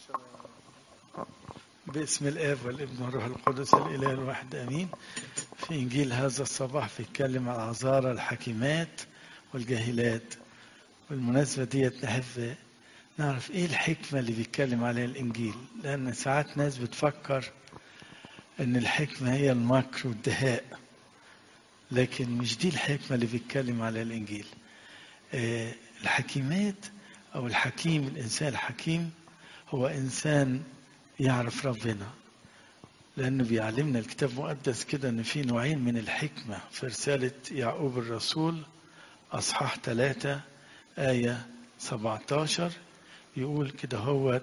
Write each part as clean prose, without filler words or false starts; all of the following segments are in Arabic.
باسم الآب والابن والروح القدس الإله الواحد آمين. في إنجيل هذا الصباح بيتكلم عن العذارى الحكيمات والجاهلات. بالمناسبة ديت نحب نعرف إيه الحكمة اللي بيتكلم عليها الإنجيل، لأن ساعات ناس بتفكر إن الحكمة هي المكر والدهاء، لكن مش دي الحكمة اللي بيتكلم عليها الإنجيل. الحكيمات أو الحكيم، الإنسان الحكيم هو إنسان يعرف ربنا، لأنه بيعلمنا الكتاب المقدس كده أن في نوعين من الحكمة. في رسالة يعقوب الرسول أصحاح 3 آية 17 يقول كده، هو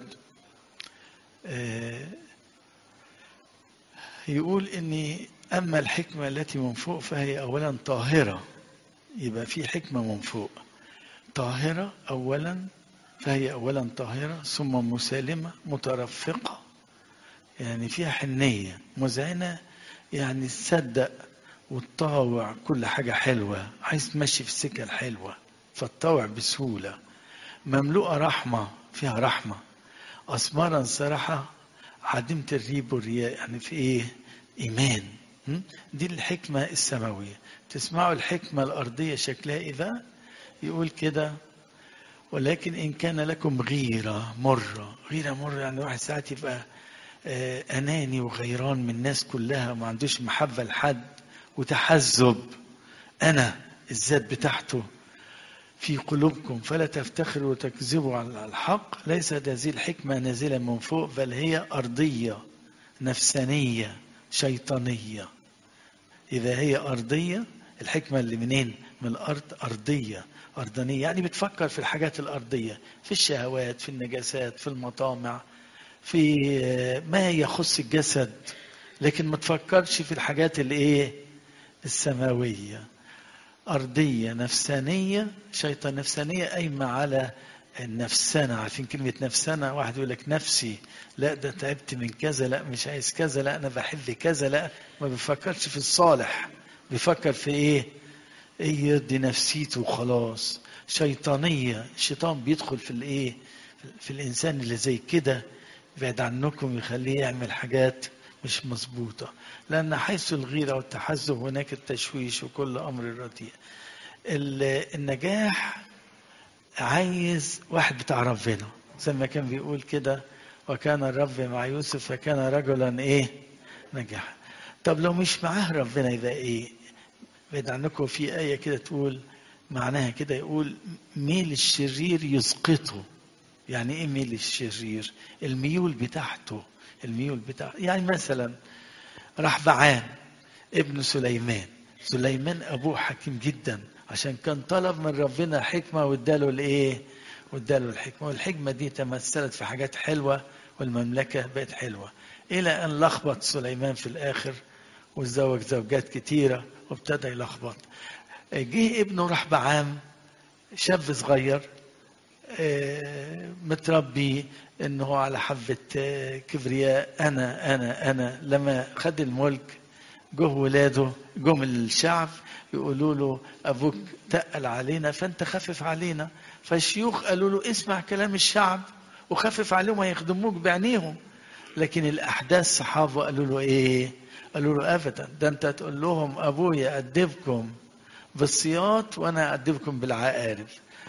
يقول إن أما الحكمة التي من فوق فهي أولا طاهرة. يبقى في حكمة من فوق طاهرة أولا، فهي أولا طاهرة، ثم مسالمة مترفقة، يعني فيها حنية، مذعنة، يعني تصدق وتطاوع كل حاجة حلوة، عايز تمشي في السكة الحلوة فتطاوع بسهولة، مملوءة رحمة، فيها رحمة، أثمارا صراحة، عديمة الريب والرياء، يعني في إيه؟ إيمان. دي الحكمة السماوية. تسمعوا الحكمة الأرضية شكلها إيه بقى؟ يقول كده، ولكن إن كان لكم غيرة مرة. غيرة مرة يعني واحد ساعات يبقى أناني وغيران من الناس كلها وما عندوش محبة لحد وتحزب، أنا الذات بتاعته في قلوبكم، فلا تفتخروا وتكذبوا على الحق. ليست هذه الحكمة نازلة من فوق، بل هي أرضية نفسانية شيطانية. إذا هي أرضية، الحكمة اللي منين؟ من الأرض، أرضية أرضانية، يعني بتفكر في الحاجات الأرضية، في الشهوات، في النجاسات، في المطامع، في ما يخص الجسد، لكن ما تفكرش في الحاجات اللي ايه؟ السماوية. أرضية نفسانية شيطان. نفسانية قايمة على النفسانة. عارفين كلمة نفسانة؟ واحد يقول لك نفسي، لا ده تعبت من كذا، لا مش عايز كذا، لا أنا بحب كذا، لا ما بيفكرش في الصالح، بيفكر في ايه؟ ايه يرضي نفسيته وخلاص. شيطانية. الشيطان بيدخل في الايه؟ في الإنسان اللي زي كده، بعد عنكم، يخليه يعمل حاجات مش مظبوطة. لأن حيث الغيرة والتحزب هناك التشويش وكل أمر رديء. النجاح عايز واحد بتاع ربنا، زي ما كان بيقول كده، وكان الرب مع يوسف فكان رجلا ايه؟ نجح. طب لو مش معاه ربنا يبقى ايه؟ بعد عنكم في آية كده تقول معناها كده، يقول ميل الشرير يسقطه. يعني ايه ميل الشرير؟ الميول بتاعته، الميول بتاعته. يعني مثلا رحبعام ابن سليمان، سليمان ابوه حكيم جدا، عشان كان طلب من ربنا حكمة واداله الايه؟ واداله الحكمة، والحكمة دي تمثلت في حاجات حلوة، والمملكة بقت حلوة، الى ان لخبط سليمان في الاخر وتزوج زوجات كتيرة وابتدى يلخبط. جه ابنه رحبعام، شاب صغير متربي انه على حبة كبرياء، انا لما خد الملك جه ولاده، جم الشعب يقولوا له ابوك تقل علينا فانت خفف علينا. فالشيوخ قالوا له اسمع كلام الشعب وخفف عليهم هيخدموك بعينيهم. لكن الاحداث صحابه قالوا له ايه؟ قالوا له ابدا، ده انت تقول لهم ابويا ادبكم بالسياط وانا ادبكم بالعقارب.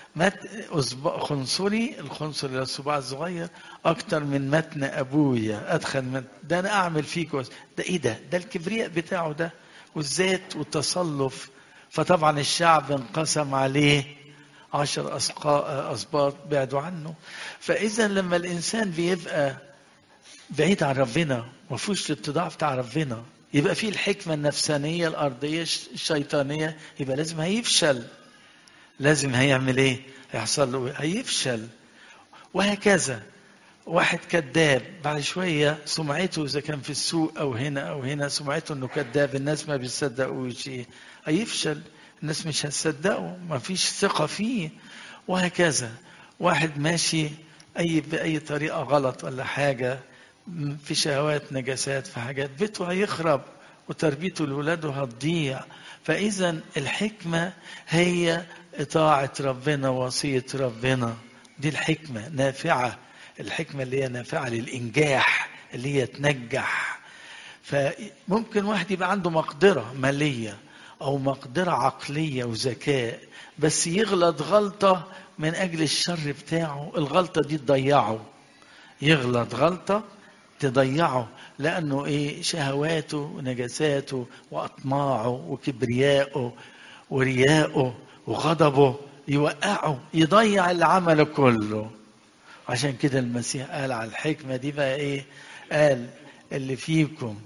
خنصري، الخنصر اللي الصباع الصغير، اكتر من متن ابويا، ادخل من ده، انا اعمل فيك ده ايه ده؟ ده الكبرياء بتاعه ده، والذات والتصلف. فطبعا الشعب انقسم عليه، 10 اسباط بعدوا عنه. فاذا لما الانسان بيبقى بعيد عن ربنا، ما فيهوش الاتضاع بتاع ربنا، يبقى فيه الحكمة النفسانية الأرضية الشيطانية، يبقى لازم هيفشل. لازم هيعمل ايه؟ هيحصل له هيفشل. وهكذا واحد كذاب، بعد شوية سمعته إذا كان في السوق أو هنا أو هنا، سمعته إنه كذاب، الناس ما بيصدقوش، هيفشل، الناس مش هتصدقه، ما فيش ثقة فيه. وهكذا واحد ماشي بأي طريقة غلط ولا حاجة، في شهوات، نجاسات، في حاجات، بيته هيخرب وتربيته لولاده هتضيع. فإذا الحكمة هي إطاعة ربنا ووصية ربنا، دي الحكمة نافعة الحكمة اللي هي نافعة للإنجاح، اللي هي تنجح. فممكن واحد يبقى عنده مقدرة مالية أو مقدرة عقلية وذكاء، بس يغلط غلطة من أجل الشر بتاعه، الغلطة دي تضيعه. يغلط غلطة تضيعه، لأنه إيه؟ شهواته ونجاساته وأطماعه وكبرياءه ورياءه وغضبه يوقعه، يضيع اللي عمله كله. عشان كده المسيح قال على الحكمة دي بقى إيه؟ قال اللي فيكم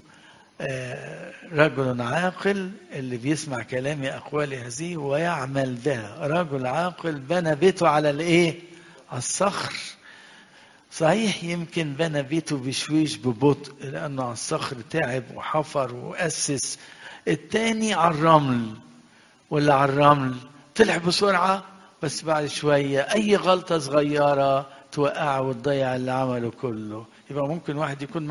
رجل عاقل اللي بيسمع كلامي أقوالي هذه ويعمل بها. رجل عاقل بنى بيته على الإيه؟ على الصخر. صحيح يمكن بنى بيته بشويش ببطء لأنه على الصخر تعب وحفر وأسس. التاني على الرمل، واللي على الرمل طلع بسرعة، بس بعد شوية أي غلطة صغيرة توقعه وتضيع اللي عمله كله. يبقى ممكن واحد يكون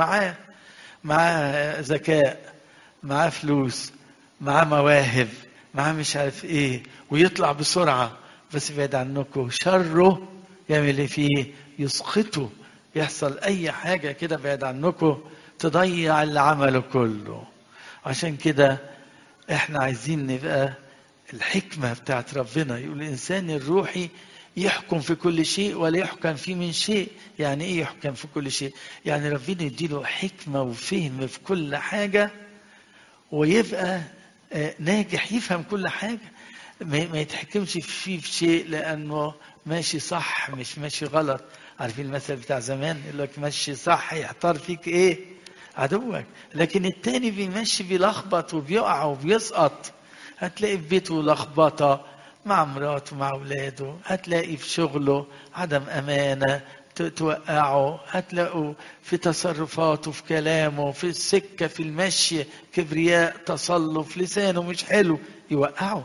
معاه ذكاء، معاه فلوس، معاه مواهب، معاه مش عارف ايه، ويطلع بسرعة، بس بعيد عنكم شره يعمل ايه فيه؟ يسقطه. يحصل اي حاجة كده بعيد عنكم تضيع اللي عمله كله. عشان كده احنا عايزين نبقى الحكمة بتاعت ربنا. يقول الإنسان الروحي يحكم في كل شيء ولا يحكم فيه من شيء. يعني ايه يحكم في كل شيء؟ يعني ربنا يديله حكمة وفهم في كل حاجة، ويبقى ناجح، يفهم كل حاجة، ما يتحكمش فيه في شيء لأنه ماشي صح مش ماشي غلط. عارفين المثل بتاع زمان يقول لك ماشي صح يحتار فيك ايه؟ عدوك. لكن التاني بيمشي بيلخبط وبيقع وبيسقط. هتلاقي في بيته لخبطة مع مراته مع أولاده، هتلاقي في شغله عدم أمانة توقعه، هتلاقوا في تصرفاته في كلامه في السكة في المشي كبرياء تصلف، لسانه مش حلو يوقعه.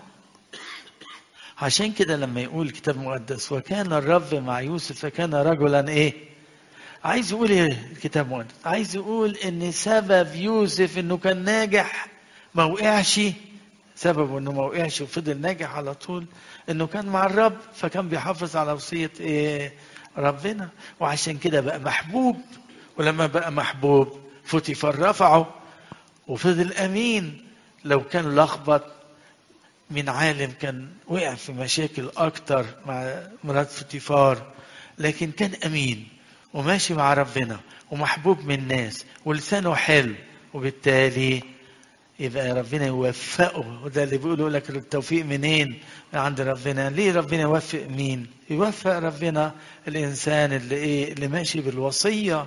عشان كده لما يقول الكتاب المقدس وكان الرب مع يوسف فكان رجلا ايه؟ عايز يقول ايه الكتاب المقدس؟ عايز يقول ان سبب يوسف انه كان ناجح ما وقعش، سببه انه ما وقعش وفضل ناجح على طول انه كان مع الرب، فكان بيحافظ على وصية ايه؟ ربنا. وعشان كده بقى محبوب. ولما بقى محبوب فوتيفار رفعه وفضل امين. لو كان لخبط من عالم كان وقع في مشاكل اكتر مع مرات فوتيفار، لكن كان امين وماشي مع ربنا ومحبوب من الناس ولسانه حلو، وبالتالي يبقى ربنا يوفقه. وده اللي بيقولوا لك التوفيق منين؟ من عند ربنا. ليه ربنا يوفق مين؟ يوفق ربنا الانسان اللي ايه؟ اللي ماشي بالوصيه.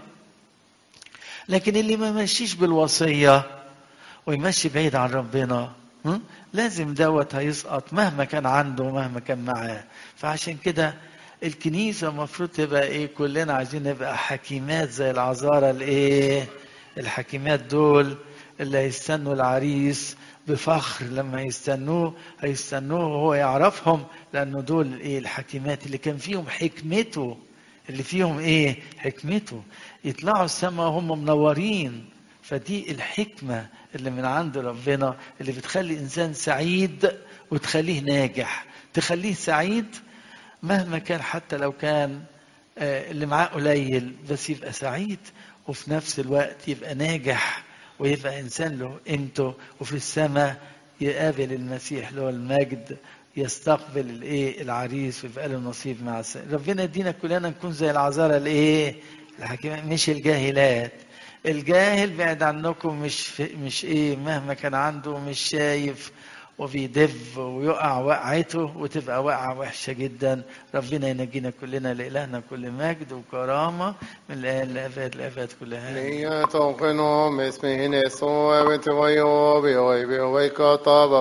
لكن اللي ما ماشيش بالوصيه ويمشي بعيد عن ربنا لازم دوت هيسقط مهما كان عنده ومهما كان معاه. فعشان كده الكنيسه المفروض تبقى ايه؟ كلنا عايزين نبقى حكيمات زي العذارى الايه؟ الحكيمات دول اللي هيستنوا العريس بفخر. لما يستنوه هيستنوه وهو يعرفهم، لانه دول ايه؟ الحكيمات اللي كان فيهم حكمته، اللي فيهم ايه؟ حكمته. يطلعوا السماء وهم منورين. فدي الحكمة اللي من عند ربنا اللي بتخلي إنسان سعيد وتخليه ناجح. تخليه سعيد مهما كان، حتى لو كان اللي معاه قليل، بس يبقى سعيد وفي نفس الوقت يبقى ناجح ويبقى إنسان له قيمته. وفي السماء يقابل المسيح له المجد، يستقبل الايه؟ العريس، ويبقى له نصيب مع ربنا. يدينا كلنا نكون زي العذارى الايه؟ الحكيمات، مش الجاهلات. الجاهل بعد عنكم مش ايه؟ مهما كان عنده مش شايف وبيدب ويقع وقعته وتبقى وقعة وحشة جدا. ربنا ينجينا كلنا. لإلهنا كل مجد وكرامة من الآن لأبد الأبد كلها. Ni toqeno mesmehine so evet vayo bi oy bi oy ka